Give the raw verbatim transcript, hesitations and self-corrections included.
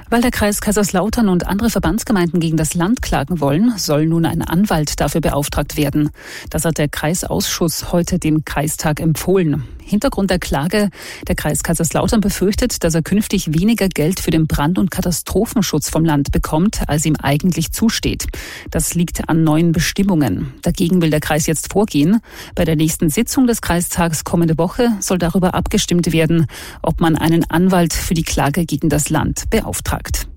Weil der Kreis Kaiserslautern und andere Verbandsgemeinden gegen das Land klagen wollen, soll nun ein Anwalt dafür beauftragt werden. Das hat der Kreisausschuss heute dem Kreistag empfohlen. Hintergrund der Klage: Der Kreis Kaiserslautern befürchtet, dass er künftig weniger Geld für den Brand- und Katastrophenschutz vom Land bekommt, als ihm eigentlich zusteht. Das liegt an neuen Bestimmungen. Dagegen will der Kreis jetzt vorgehen. Bei der nächsten Sitzung des Kreistags kommende Woche soll darüber abgestimmt werden, ob man einen Anwalt für die Klage gegen das Land beauftragt.